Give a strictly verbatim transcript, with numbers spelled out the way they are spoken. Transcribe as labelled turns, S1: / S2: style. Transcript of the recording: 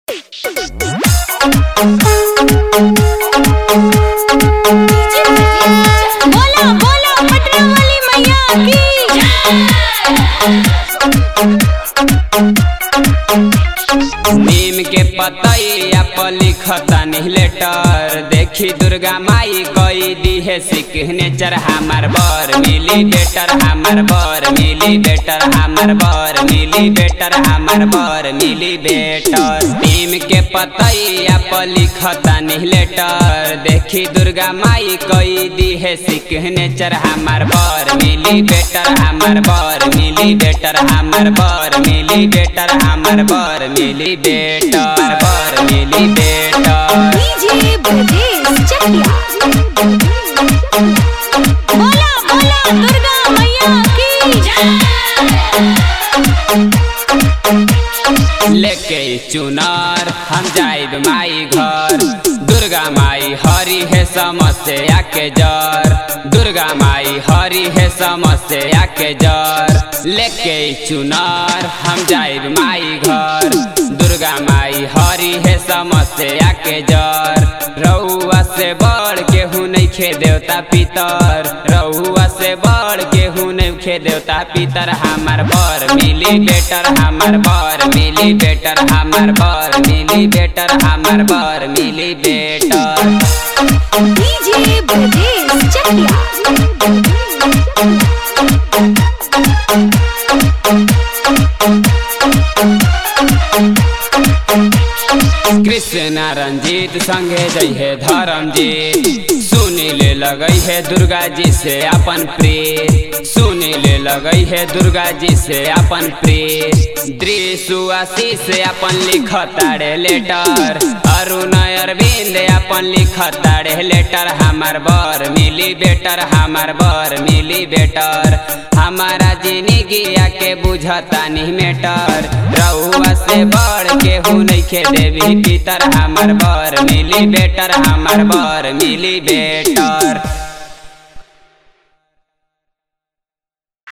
S1: बोला बोला पटना वाली मैया की
S2: नीम के पतैया पर लिखतानी लेटर देखी दुर्गा माई कई दी है सिग्नेचर हमार बर मिली बेटर हमार बर मिली बेटर हमार बर मिली बेटर हमार बर मिली बेटर नीम के पतैया पर लिखतानी लेटर देखी दुर्गा माई कई दी है सिग्नेचर हमार बर मिली बेटर हमार बर मिली बेटर हमार बर मिली बेटर हमार बर मिली बेटर बर मिली बेटर
S1: डीजे ब्रजेश चकिया बोला बोला दुर्गा मैया की
S2: लेके चुनार हम जाइब माई घर दुर्गा माई हरी है समस्या के जर दुर्गा माई हरी है समस्या के जर लेके चुनार हम जाइब माई घर दुर्गा माई हरी है समस्या के जर रउआ से बड़ केहू नहीं खे देवता पितर रउआ से बड़ केहू नहीं खे देवता पितर हमार बर मिली बेटर हमार बर मिली बेटर हमार बर मिली बेटर हमार बर मिली बेटर
S1: डीजे ब्रजेश चकिया
S2: कृष्णा रंजीत संगे जई है धर्मजीत सुनी ले लगई है दुर्गा जी से अपन प्रिय सुनी ले लगई है दुर्गा जी से अपन प्रिय दृशुआसी से अपन लिखताड़े लेटर अरुण अरविंद अपन लिखताड़े लेटर हमार बर मिली बेटर हमार बर मिली बेटर हमारा जिंदगिया के बुझता नहीं मेटर रउआ से बड़ केहू नहीं खे देवी पितर हमार बर मिली बेटर हमार बर मिली बेटर।